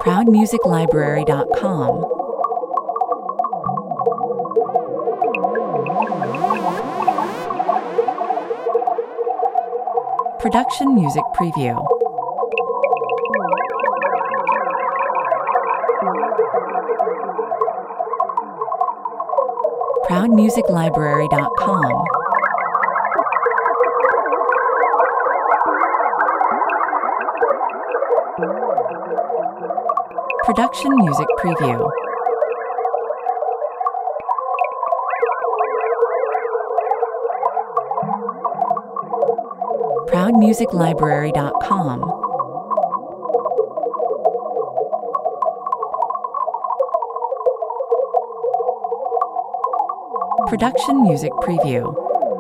ProudMusicLibrary.com. Production Music Preview. ProudMusicLibrary.com. Production Music Preview. ProudMusicLibrary.com. Production Music Preview.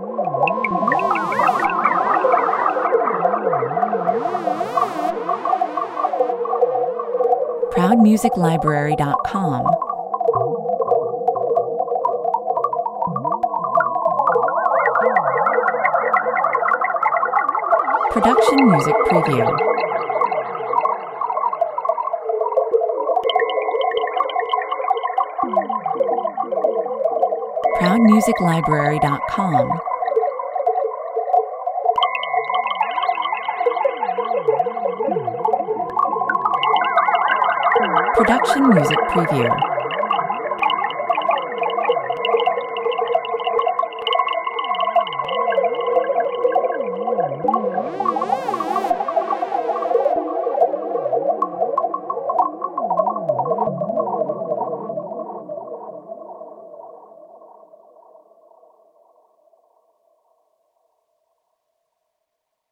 ProudMusicLibrary.com. Production Music Preview. ProudMusicLibrary.com. Production Music Preview.